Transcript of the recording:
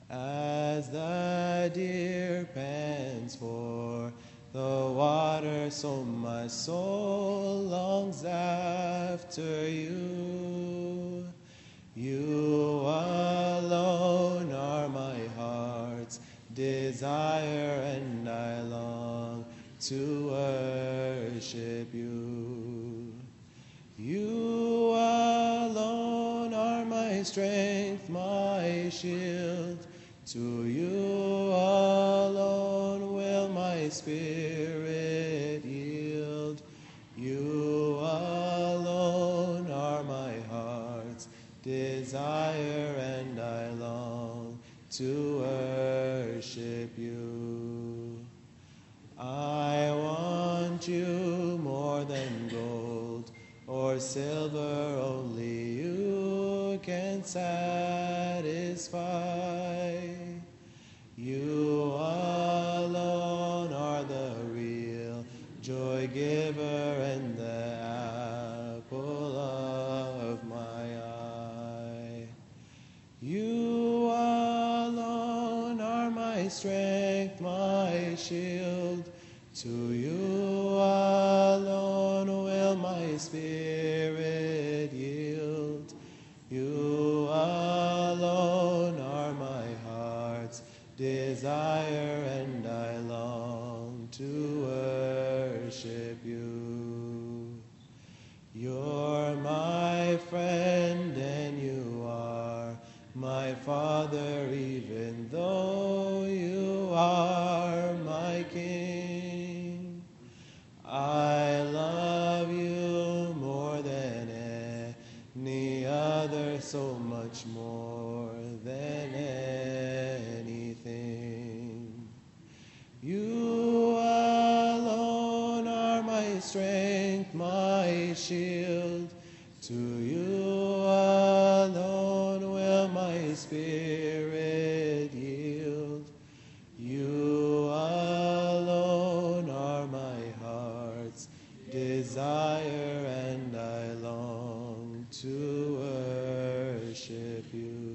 As the deer pants for the water, so my soul longs after you. You alone are my heart's desire, and I long to worship you. You alone are my strength, my shield. To you alone will my spirit yield. You alone are my heart's desire, and I long to worship you. I want you more than gold or silver, only you can satisfy. You alone are the real joy giver and the apple of my eye. You alone are my strength, my shield. To you alone will my spirit yield. You alone are my heart's desire, and I long to worship you. You're my friend and you are my Father, even though you are my King. I love you more than any other, so much more than anything. You alone are my strength, my shield. To you alone will my spirit yield. You alone are my heart's desire, and I long to worship you.